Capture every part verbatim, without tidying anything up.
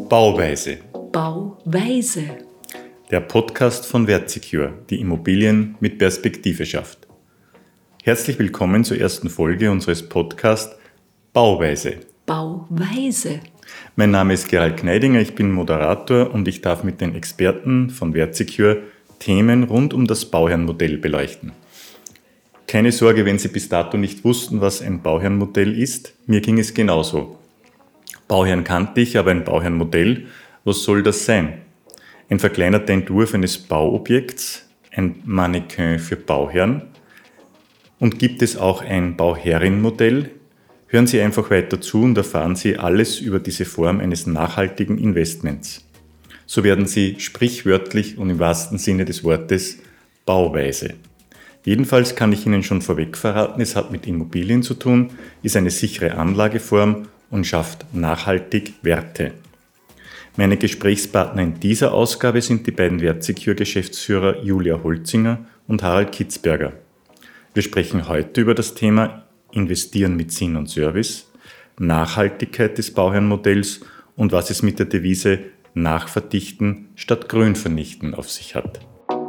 Bauweise. Bauweise. Der Podcast von Wertsecure, die Immobilien mit Perspektive schafft. Herzlich willkommen zur ersten Folge unseres Podcasts Bauweise. Bauweise. Mein Name ist Gerald Kneidinger, ich bin Moderator und ich darf mit den Experten von Wertsecure Themen rund um das Bauherrenmodell beleuchten. Keine Sorge, wenn Sie bis dato nicht wussten, was ein Bauherrenmodell ist. Mir ging es genauso. Bauherren kannte ich, aber ein Bauherrenmodell, was soll das sein? Ein verkleinerter Entwurf eines Bauobjekts, ein Mannequin für Bauherren. Und gibt es auch ein Bauherrenmodell? Hören Sie einfach weiter zu und erfahren Sie alles über diese Form eines nachhaltigen Investments. So werden Sie sprichwörtlich und im wahrsten Sinne des Wortes bauweise. Jedenfalls kann ich Ihnen schon vorweg verraten, es hat mit Immobilien zu tun, ist eine sichere Anlageform und schafft nachhaltig Werte. Meine Gesprächspartner in dieser Ausgabe sind die beiden Wertsecure-Geschäftsführer Julia Holzinger und Harald Kitzberger. Wir sprechen heute über das Thema Investieren mit Sinn und Service, Nachhaltigkeit des Bauherrenmodells und was es mit der Devise Nachverdichten statt Grün vernichten auf sich hat.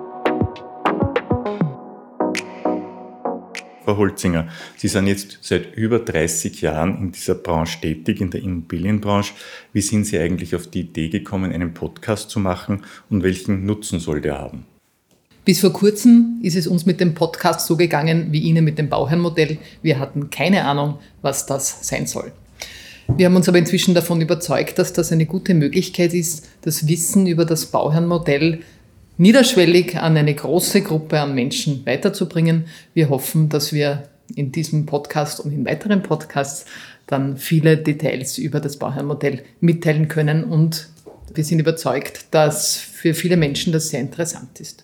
Frau Holzinger, Sie sind jetzt seit über dreißig Jahren in dieser Branche tätig, in der Immobilienbranche. Wie sind Sie eigentlich auf die Idee gekommen, einen Podcast zu machen und welchen Nutzen soll der haben? Bis vor kurzem ist es uns mit dem Podcast so gegangen wie Ihnen mit dem Bauherrenmodell. Wir hatten keine Ahnung, was das sein soll. Wir haben uns aber inzwischen davon überzeugt, dass das eine gute Möglichkeit ist, das Wissen über das Bauherrenmodell niederschwellig an eine große Gruppe an Menschen weiterzubringen. Wir hoffen, dass wir in diesem Podcast und in weiteren Podcasts dann viele Details über das Bauherrenmodell mitteilen können und wir sind überzeugt, dass für viele Menschen das sehr interessant ist.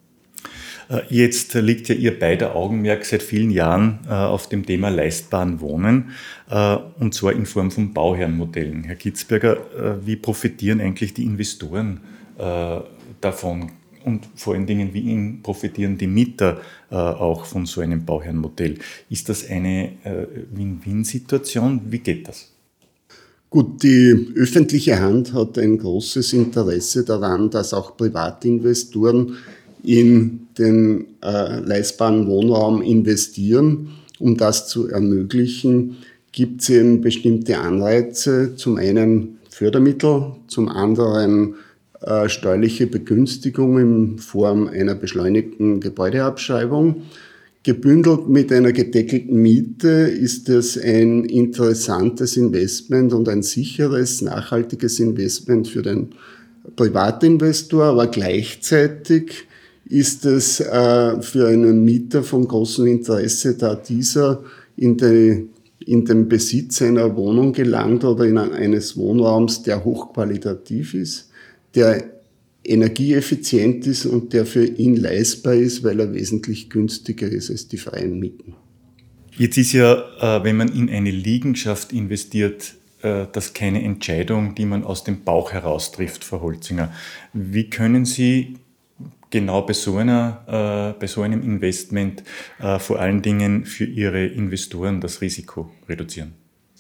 Jetzt liegt ja Ihr beider Augenmerk seit vielen Jahren auf dem Thema leistbaren Wohnen und zwar in Form von Bauherrenmodellen. Herr Kitzberger, wie profitieren eigentlich die Investoren davon? Und vor allen Dingen, wie profitieren die Mieter äh, auch von so einem Bauherrenmodell? Ist das eine äh, Win-Win-Situation? Wie geht das? Gut, die öffentliche Hand hat ein großes Interesse daran, dass auch Privatinvestoren in den äh, leistbaren Wohnraum investieren. Um das zu ermöglichen, gibt es eben bestimmte Anreize. Zum einen Fördermittel, zum anderen Äh, steuerliche Begünstigung in Form einer beschleunigten Gebäudeabschreibung. Gebündelt mit einer gedeckelten Miete ist es ein interessantes Investment und ein sicheres, nachhaltiges Investment für den Privatinvestor, aber gleichzeitig ist es äh, für einen Mieter von großem Interesse, da dieser in, die, in den Besitz einer Wohnung gelangt oder in eines Wohnraums, der hochqualitativ ist, der energieeffizient ist und der für ihn leistbar ist, weil er wesentlich günstiger ist als die freien Mieten. Jetzt ist ja, wenn man in eine Liegenschaft investiert, das keine Entscheidung, die man aus dem Bauch heraus trifft, Frau Holzinger. Wie können Sie genau bei so, einer, bei so einem Investment vor allen Dingen für Ihre Investoren das Risiko reduzieren?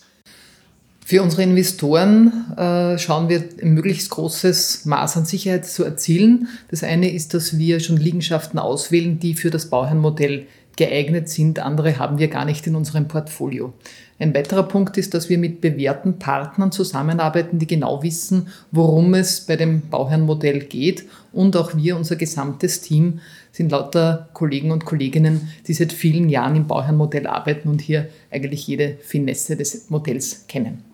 Für unsere Investoren äh, schauen wir, ein möglichst großes Maß an Sicherheit zu erzielen. Das eine ist, dass wir schon Liegenschaften auswählen, die für das Bauherrenmodell geeignet sind. Andere haben wir gar nicht in unserem Portfolio. Ein weiterer Punkt ist, dass wir mit bewährten Partnern zusammenarbeiten, die genau wissen, worum es bei dem Bauherrenmodell geht. Und auch wir, unser gesamtes Team, sind lauter Kollegen und Kolleginnen, die seit vielen Jahren im Bauherrenmodell arbeiten und hier eigentlich jede Finesse des Modells kennen.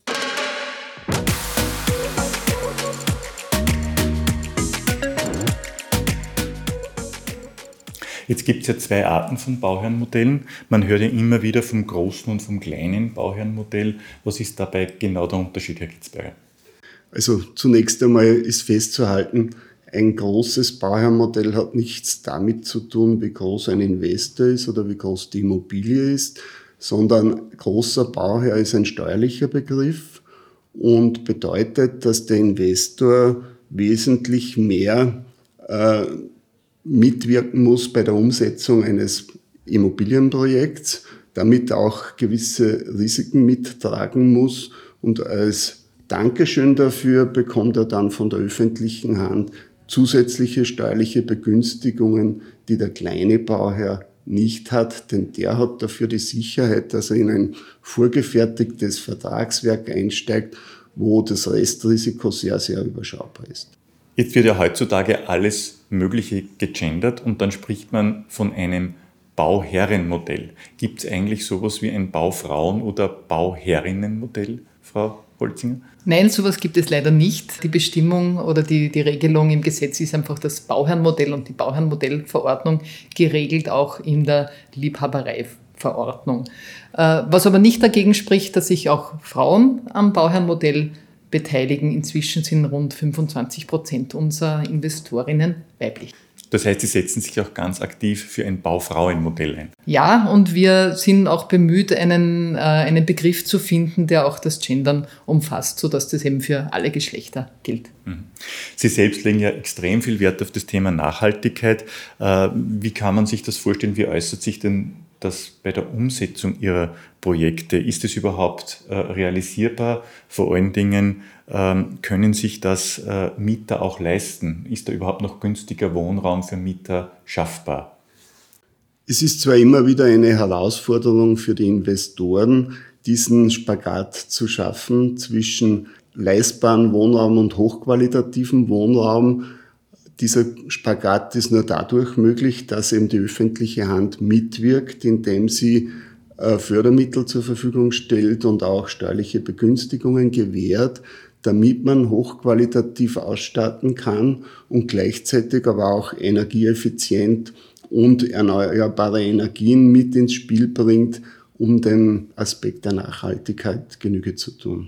Jetzt gibt es ja zwei Arten von Bauherrenmodellen. Man hört ja immer wieder vom großen und vom kleinen Bauherrenmodell. Was ist dabei genau der Unterschied, Herr Kitzberger? Also zunächst einmal ist festzuhalten, ein großes Bauherrenmodell hat nichts damit zu tun, wie groß ein Investor ist oder wie groß die Immobilie ist, sondern großer Bauherr ist ein steuerlicher Begriff und bedeutet, dass der Investor wesentlich mehr äh, mitwirken muss bei der Umsetzung eines Immobilienprojekts, damit auch gewisse Risiken mittragen muss und als Dankeschön dafür bekommt er dann von der öffentlichen Hand zusätzliche steuerliche Begünstigungen, die der kleine Bauherr nicht hat, denn der hat dafür die Sicherheit, dass er in ein vorgefertigtes Vertragswerk einsteigt, wo das Restrisiko sehr, sehr überschaubar ist. Jetzt wird ja heutzutage alles Mögliche gegendert und dann spricht man von einem Bauherrenmodell. Gibt es eigentlich sowas wie ein Baufrauen- oder Bauherrinnenmodell, Frau Holzinger? Nein, sowas gibt es leider nicht. Die Bestimmung oder die, die Regelung im Gesetz ist einfach das Bauherrenmodell und die Bauherrenmodellverordnung geregelt auch in der Liebhabereiverordnung. Was aber nicht dagegen spricht, dass sich auch Frauen am Bauherrenmodell beteiligen. Inzwischen sind rund fünfundzwanzig Prozent unserer Investorinnen weiblich. Das heißt, Sie setzen sich auch ganz aktiv für ein Baufrauenmodell ein. Ja, und wir sind auch bemüht, einen, äh, einen Begriff zu finden, der auch das Gendern umfasst, sodass das eben für alle Geschlechter gilt. Sie selbst legen ja extrem viel Wert auf das Thema Nachhaltigkeit. Äh, wie kann man sich das vorstellen? Wie äußert sich denn das bei der Umsetzung Ihrer Projekte? Ist es überhaupt äh, realisierbar? Vor allen Dingen, ähm, können sich das äh, Mieter auch leisten? Ist da überhaupt noch günstiger Wohnraum für Mieter schaffbar? Es ist zwar immer wieder eine Herausforderung für die Investoren, diesen Spagat zu schaffen zwischen leistbaren Wohnraum und hochqualitativen Wohnraum. Dieser Spagat ist nur dadurch möglich, dass eben die öffentliche Hand mitwirkt, indem sie Fördermittel zur Verfügung stellt und auch steuerliche Begünstigungen gewährt, damit man hochqualitativ ausstatten kann und gleichzeitig aber auch energieeffizient und erneuerbare Energien mit ins Spiel bringt, um dem Aspekt der Nachhaltigkeit Genüge zu tun.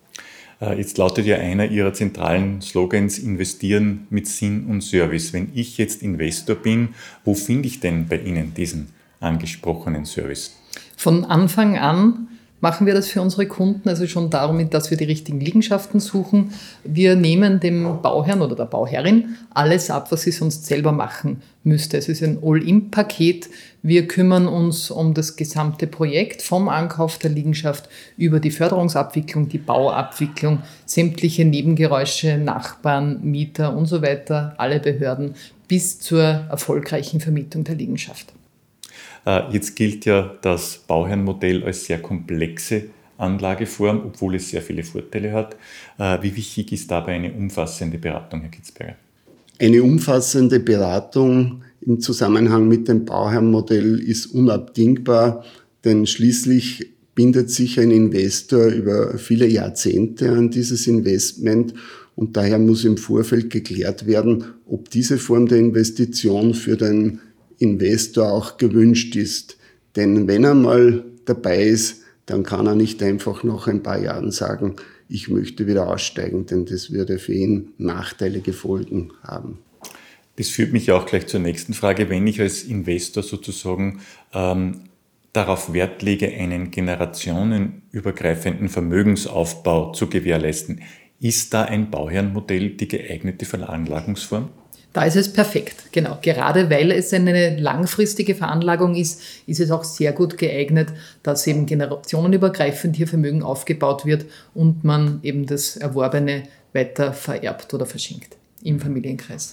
Jetzt lautet ja einer Ihrer zentralen Slogans, investieren mit Sinn und Service. Wenn ich jetzt Investor bin, wo finde ich denn bei Ihnen diesen angesprochenen Service? Von Anfang an machen wir das für unsere Kunden, also schon darum, dass wir die richtigen Liegenschaften suchen. Wir nehmen dem Bauherrn oder der Bauherrin alles ab, was sie sonst selber machen müsste. Es ist ein All-in-Paket. Wir kümmern uns um das gesamte Projekt, vom Ankauf der Liegenschaft über die Förderungsabwicklung, die Bauabwicklung, sämtliche Nebengeräusche, Nachbarn, Mieter und so weiter, alle Behörden, bis zur erfolgreichen Vermietung der Liegenschaft. Jetzt gilt ja das Bauherrenmodell als sehr komplexe Anlageform, obwohl es sehr viele Vorteile hat. Wie wichtig ist dabei eine umfassende Beratung, Herr Kitzberger? Eine umfassende Beratung im Zusammenhang mit dem Bauherrenmodell ist unabdingbar, denn schließlich bindet sich ein Investor über viele Jahrzehnte an dieses Investment und daher muss im Vorfeld geklärt werden, ob diese Form der Investition für den Investor auch gewünscht ist. Denn wenn er mal dabei ist, dann kann er nicht einfach nach ein paar Jahren sagen, ich möchte wieder aussteigen, denn das würde für ihn nachteilige Folgen haben. Das führt mich auch gleich zur nächsten Frage. Wenn ich als Investor sozusagen ähm, darauf Wert lege, einen generationenübergreifenden Vermögensaufbau zu gewährleisten, ist da ein Bauherrenmodell die geeignete Veranlagungsform? Da ist es perfekt, genau. Gerade weil es eine langfristige Veranlagung ist, ist es auch sehr gut geeignet, dass eben generationenübergreifend hier Vermögen aufgebaut wird und man eben das Erworbene weiter vererbt oder verschenkt im Familienkreis.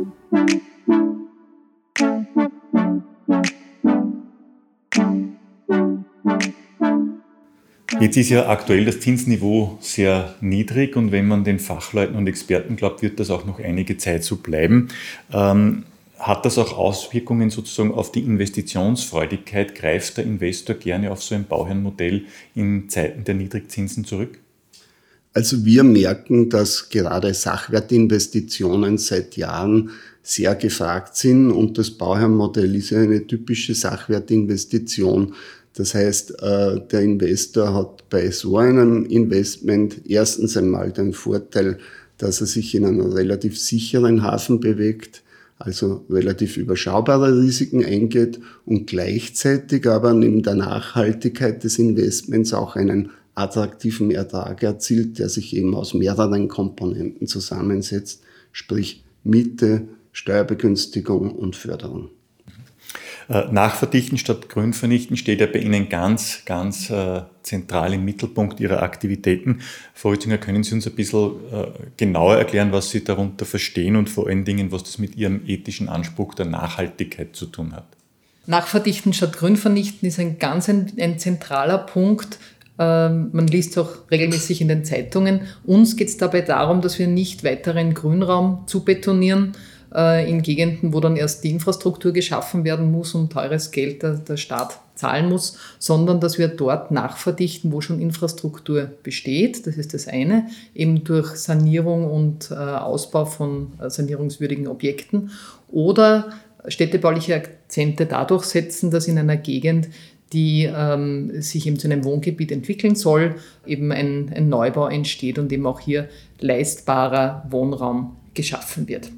Jetzt ist ja aktuell das Zinsniveau sehr niedrig und wenn man den Fachleuten und Experten glaubt, wird das auch noch einige Zeit so bleiben. Ähm, hat das auch Auswirkungen sozusagen auf die Investitionsfreudigkeit? Greift der Investor gerne auf so ein Bauherrenmodell in Zeiten der Niedrigzinsen zurück? Also wir merken, dass gerade Sachwertinvestitionen seit Jahren sehr gefragt sind und das Bauherrenmodell ist ja eine typische Sachwertinvestition. Das heißt, der Investor hat bei so einem Investment erstens einmal den Vorteil, dass er sich in einem relativ sicheren Hafen bewegt, also relativ überschaubare Risiken eingeht und gleichzeitig aber neben der Nachhaltigkeit des Investments auch einen attraktiven Ertrag erzielt, der sich eben aus mehreren Komponenten zusammensetzt, sprich Miete, Steuerbegünstigung und Förderung. Nachverdichten statt grün vernichten steht ja bei Ihnen ganz, ganz äh, zentral im Mittelpunkt Ihrer Aktivitäten. Frau Holzinger, können Sie uns ein bisschen äh, genauer erklären, was Sie darunter verstehen und vor allen Dingen, was das mit Ihrem ethischen Anspruch der Nachhaltigkeit zu tun hat? Nachverdichten statt grün vernichten ist ein ganz ein, ein zentraler Punkt. Ähm, man liest es auch regelmäßig in den Zeitungen. Uns geht es dabei darum, dass wir nicht weiteren Grünraum zubetonieren, in Gegenden, wo dann erst die Infrastruktur geschaffen werden muss und teures Geld der, der Staat zahlen muss, sondern dass wir dort nachverdichten, wo schon Infrastruktur besteht. Das ist das eine, eben durch Sanierung und äh, Ausbau von äh, sanierungswürdigen Objekten oder städtebauliche Akzente dadurch setzen, dass in einer Gegend, die ähm, sich eben zu einem Wohngebiet entwickeln soll, eben ein, ein Neubau entsteht und eben auch hier leistbarer Wohnraum geschaffen wird.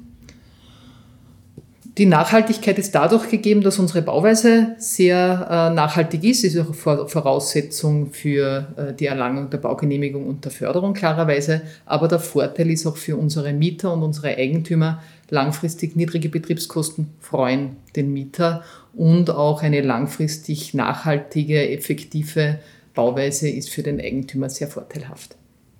Die Nachhaltigkeit ist dadurch gegeben, dass unsere Bauweise sehr äh, nachhaltig ist. Das ist auch Voraussetzung für äh, die Erlangung der Baugenehmigung und der Förderung klarerweise. Aber der Vorteil ist auch für unsere Mieter und unsere Eigentümer, langfristig niedrige Betriebskosten freuen den Mieter und auch eine langfristig nachhaltige, effektive Bauweise ist für den Eigentümer sehr vorteilhaft.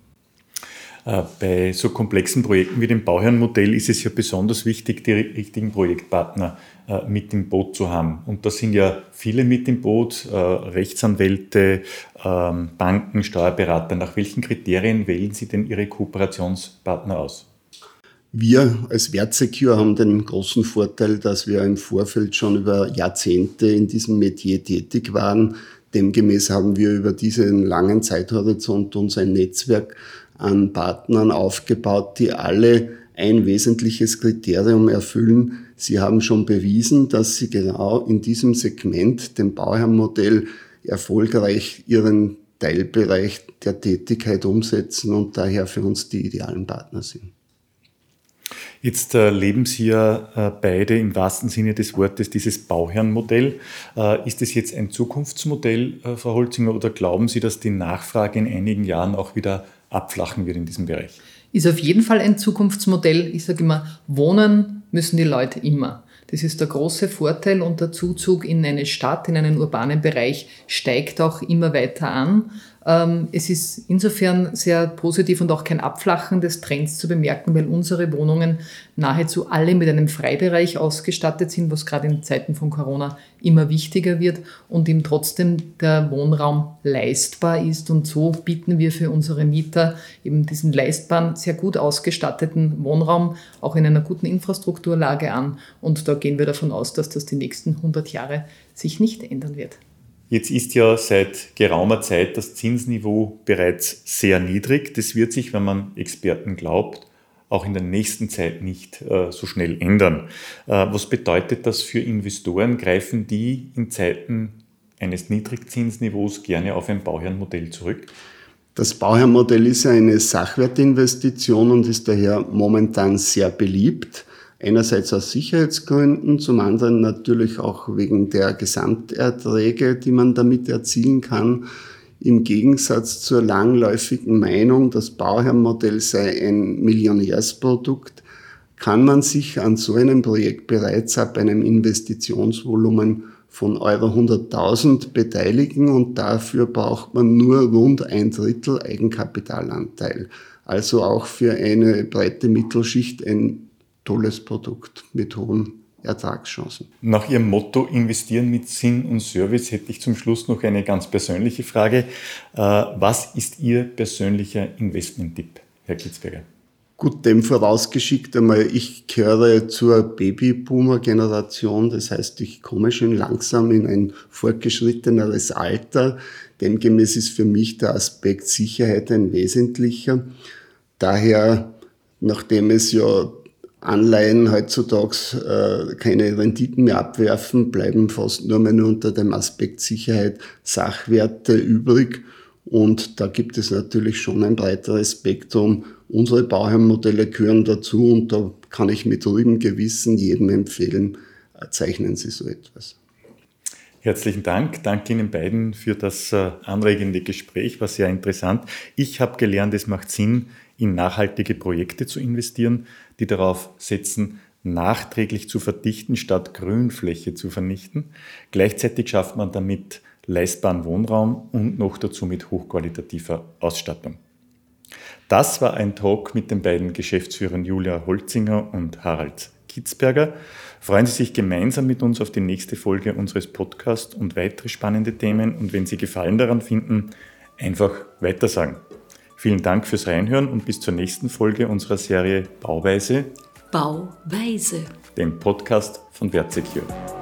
Bei so komplexen Projekten wie dem Bauherrenmodell ist es ja besonders wichtig, die richtigen Projektpartner mit im Boot zu haben. Und da sind ja viele mit im Boot, Rechtsanwälte, Banken, Steuerberater. Nach welchen Kriterien wählen Sie denn Ihre Kooperationspartner aus? Wir als WertSecure haben den großen Vorteil, dass wir im Vorfeld schon über Jahrzehnte in diesem Metier tätig waren. Demgemäß haben wir über diesen langen Zeithorizont uns ein Netzwerk an Partnern aufgebaut, die alle ein wesentliches Kriterium erfüllen. Sie haben schon bewiesen, dass sie genau in diesem Segment, dem Bauherrenmodell, erfolgreich ihren Teilbereich der Tätigkeit umsetzen und daher für uns die idealen Partner sind. Jetzt äh, leben Sie ja äh, beide im wahrsten Sinne des Wortes dieses Bauherrenmodell. Äh, ist es jetzt ein Zukunftsmodell, äh, Frau Holzinger, oder glauben Sie, dass die Nachfrage in einigen Jahren auch wieder abflachen wird in diesem Bereich? Ist auf jeden Fall ein Zukunftsmodell. Ich sage immer, wohnen müssen die Leute immer. Das ist der große Vorteil und der Zuzug in eine Stadt, in einen urbanen Bereich steigt auch immer weiter an. Es ist insofern sehr positiv und auch kein Abflachen des Trends zu bemerken, weil unsere Wohnungen nahezu alle mit einem Freibereich ausgestattet sind, was gerade in Zeiten von Corona immer wichtiger wird und ihm trotzdem der Wohnraum leistbar ist. Und so bieten wir für unsere Mieter eben diesen leistbaren, sehr gut ausgestatteten Wohnraum auch in einer guten Infrastrukturlage an. Und da gehen wir davon aus, dass das die nächsten hundert Jahre sich nicht ändern wird. Jetzt ist ja seit geraumer Zeit das Zinsniveau bereits sehr niedrig. Das wird sich, wenn man Experten glaubt, auch in der nächsten Zeit nicht äh, so schnell ändern. Äh, was bedeutet das für Investoren? Greifen die in Zeiten eines Niedrigzinsniveaus gerne auf ein Bauherrenmodell zurück? Das Bauherrenmodell ist eine Sachwertinvestition und ist daher momentan sehr beliebt. Einerseits aus Sicherheitsgründen, zum anderen natürlich auch wegen der Gesamterträge, die man damit erzielen kann. Im Gegensatz zur langläufigen Meinung, das Bauherrenmodell sei ein Millionärsprodukt, kann man sich an so einem Projekt bereits ab einem Investitionsvolumen von Euro hunderttausend beteiligen und dafür braucht man nur rund ein Drittel Eigenkapitalanteil. Also auch für eine breite Mittelschicht ein tolles Produkt mit hohen Ertragschancen. Nach Ihrem Motto investieren mit Sinn und Service hätte ich zum Schluss noch eine ganz persönliche Frage. Was ist Ihr persönlicher Investment-Tipp, Herr Kitzberger? Gut, dem vorausgeschickt einmal, ich gehöre zur Babyboomer-Generation, das heißt, ich komme schon langsam in ein fortgeschritteneres Alter. Demgemäß ist für mich der Aspekt Sicherheit ein wesentlicher. Daher, nachdem es ja Anleihen heutzutage äh, keine Renditen mehr abwerfen, bleiben fast nur mehr nur unter dem Aspekt Sicherheit Sachwerte übrig. Und da gibt es natürlich schon ein breiteres Spektrum. Unsere Bauherrenmodelle gehören dazu und da kann ich mit ruhigem Gewissen jedem empfehlen, äh, zeichnen Sie so etwas. Herzlichen Dank. Danke Ihnen beiden für das äh, anregende Gespräch, war sehr interessant. Ich habe gelernt, es macht Sinn, in nachhaltige Projekte zu investieren, die darauf setzen, nachträglich zu verdichten, statt Grünfläche zu vernichten. Gleichzeitig schafft man damit leistbaren Wohnraum und noch dazu mit hochqualitativer Ausstattung. Das war ein Talk mit den beiden Geschäftsführern Julia Holzinger und Harald Kitzberger. Freuen Sie sich gemeinsam mit uns auf die nächste Folge unseres Podcasts und weitere spannende Themen. Und wenn Sie Gefallen daran finden, einfach weitersagen. Vielen Dank fürs Reinhören und bis zur nächsten Folge unserer Serie Bauweise, Bauweise, dem Podcast von WertSecure.